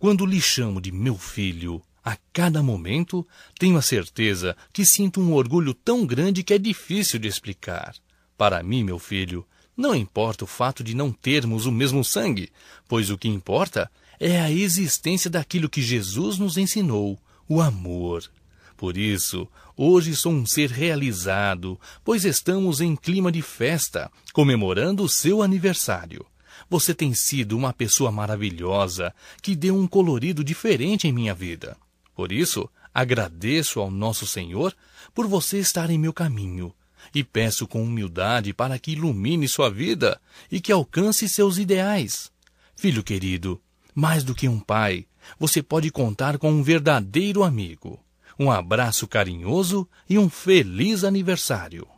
Quando lhe chamo de meu filho, a cada momento, tenho a certeza que sinto um orgulho tão grande que é difícil de explicar. Para mim, meu filho, não importa o fato de não termos o mesmo sangue, pois o que importa é a existência daquilo que Jesus nos ensinou, o amor. Por isso, hoje sou um ser realizado, pois estamos em clima de festa, comemorando o seu aniversário. Você tem sido uma pessoa maravilhosa, que deu um colorido diferente em minha vida. Por isso, agradeço ao nosso Senhor por você estar em meu caminho, e peço com humildade para que ilumine sua vida e que alcance seus ideais. Filho querido, mais do que um pai, você pode contar com um verdadeiro amigo. Um abraço carinhoso e um feliz aniversário.